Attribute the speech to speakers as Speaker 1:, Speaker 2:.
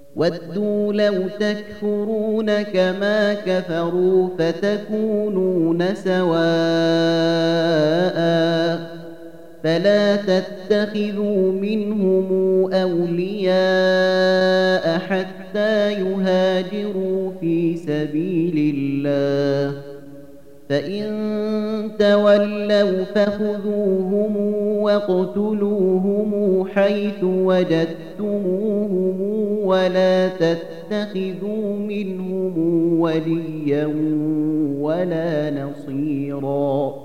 Speaker 1: وَدُّوا لَوْ تَكْفُرُونَ كَمَا كَفَرُوا فَتَكُونُونَ سَوَاءً فَلَا تَتَّخِذُوا مِنْهُمْ أَوْلِيَاءَ حَتَّى يُهَاجِرُوا فِي سَبِيلِ اللَّهِ ۚ فَإِن تَوَلَّوْا فَخُذُوهُمْ وَاقْتُلُوهُمْ حَيْثُ وَجَدتُّمُوهُمْ وَلَا تَتَّخِذُوا مِنْهُمْ وَلِيًّا وَلَا نَصِيرًا.